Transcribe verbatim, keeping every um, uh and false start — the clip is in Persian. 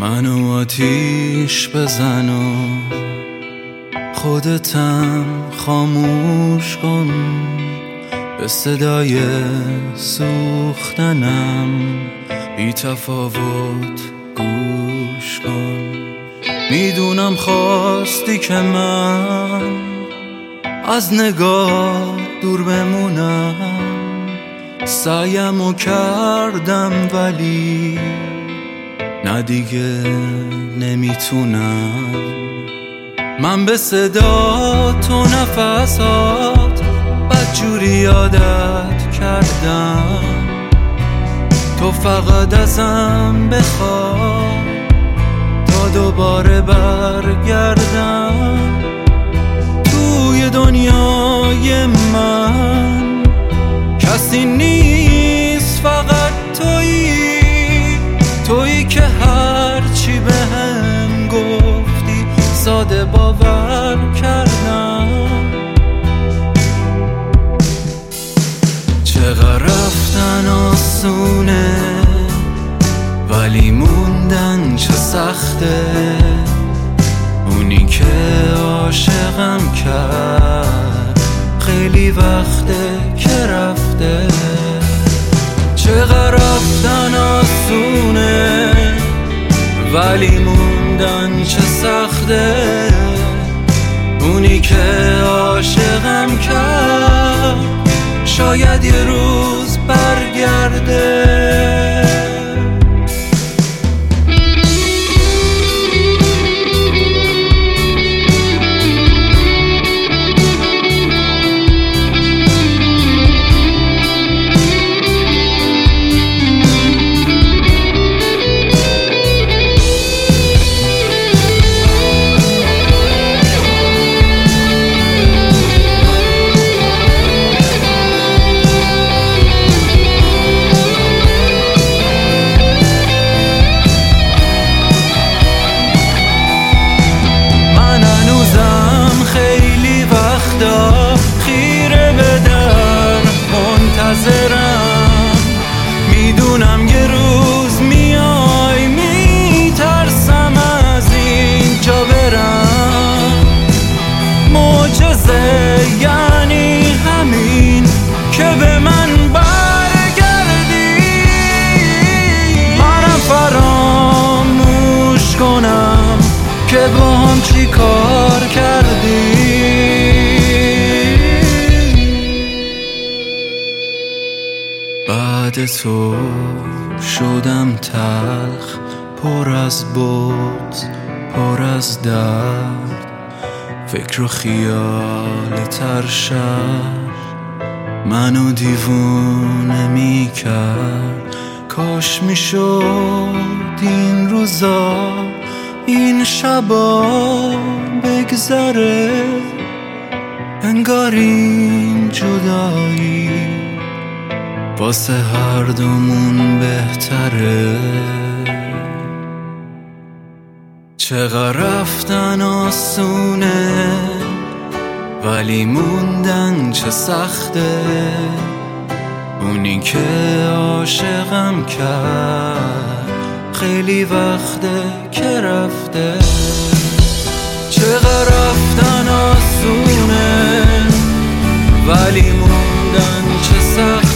منو آتیش بزن و خودتم خاموش کن، به صدای سوختنم بی تفاوت گوش کن. میدونم خواستی که من از نگاه دور بمونم، سعیمو کردم ولی نه دیگه نمیتونم. من به صدا تو نفسات بدجوری یادت کردم، تو فقط ازم بخواه تا دوباره برگردم. توی دنیای من کسی نیست فقط تویی، تویی که هرچی بهم گفتی ساده باور کردم. چقدر رفتن آسونه ولی موندن چه سخته، اونی که عاشقم کرد خیلی وقته که رفته. چقدر رفتن آسونه ولی موندن چه سخته، اونی که عاشقم کرد شاید یه روز برگرده. خیره به در منتظرم، میدونم یه روز میای، میترسم از اینجا برم. معجزه یعنی همین که به من برگردی، منم فراموش کنم که با هم چی کار کردی. بعد تو شدم تلخ، پر از بغض، پر از درد، فکر و خیال ترشد منو دیوونه میکرد. کاش میشد این روزا این شبا بگذره، انگار این جدایی واسه هر دومون بهتره. چقدر رفتن آسونه ولی موندن چه سخته، اونی که عاشقم کرد خیلی وقته که رفته. چقدر رفتن آسونه ولی موندن چه سخته،